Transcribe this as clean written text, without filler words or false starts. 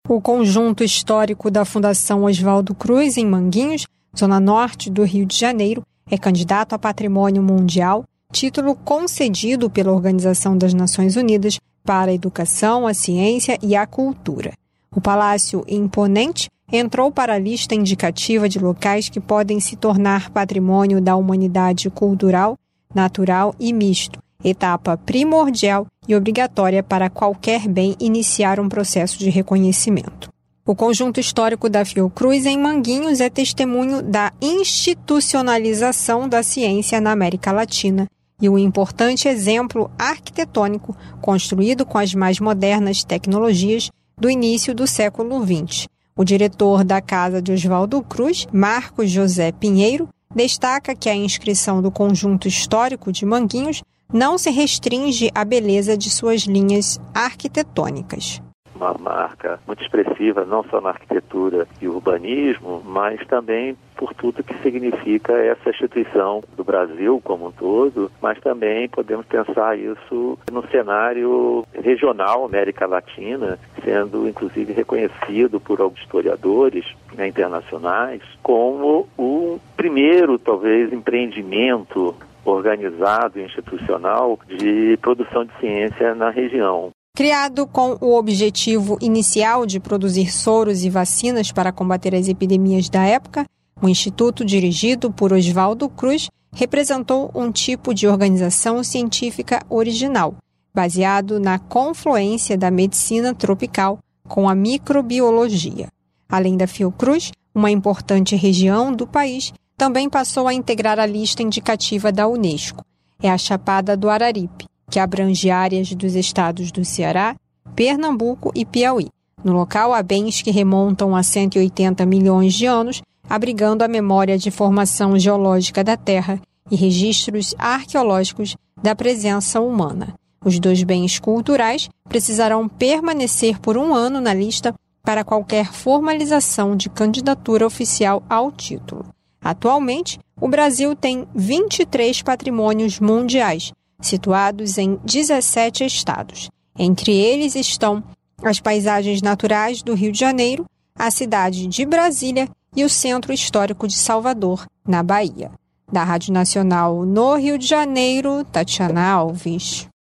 O conjunto histórico da Fundação Oswaldo Cruz, em Manguinhos, zona norte do Rio de Janeiro, é candidato a Patrimônio Mundial, título concedido pela Organização das Nações Unidas para a Educação, a Ciência e a Cultura. O palácio imponente entrou para a lista indicativa de locais que podem se tornar patrimônio da humanidade cultural, natural e misto, etapa primordial e obrigatória para qualquer bem iniciar um processo de reconhecimento. O conjunto histórico da Fiocruz, em Manguinhos, é testemunho da institucionalização da ciência na América Latina e um importante exemplo arquitetônico construído com as mais modernas tecnologias do início do século XX. O diretor da Casa de Oswaldo Cruz, Marcos José Pinheiro, destaca que a inscrição do conjunto histórico de Manguinhos não se restringe à beleza de suas linhas arquitetônicas. Uma marca muito expressiva, não só na arquitetura e urbanismo, mas também por tudo que significa essa instituição do Brasil como um todo, mas também podemos pensar isso no cenário regional, América Latina, sendo inclusive reconhecido por alguns historiadores internacionais como o primeiro, talvez, empreendimento organizado e institucional de produção de ciência na região. Criado com o objetivo inicial de produzir soros e vacinas para combater as epidemias da época, o Instituto, dirigido por Oswaldo Cruz, representou um tipo de organização científica original, baseado na confluência da medicina tropical com a microbiologia. Além da Fiocruz, uma importante região do país também passou a integrar a lista indicativa da Unesco. É a Chapada do Araripe, que abrange áreas dos estados do Ceará, Pernambuco e Piauí. No local, há bens que remontam a 180 milhões de anos, abrigando a memória de formação geológica da Terra e registros arqueológicos da presença humana. Os 2 bens culturais precisarão permanecer por 1 ano na lista para qualquer formalização de candidatura oficial ao título. Atualmente, o Brasil tem 23 patrimônios mundiais, situados em 17 estados. Entre eles estão as paisagens naturais do Rio de Janeiro, a cidade de Brasília e o Centro Histórico de Salvador, na Bahia. Da Rádio Nacional no Rio de Janeiro, Tatiana Alves.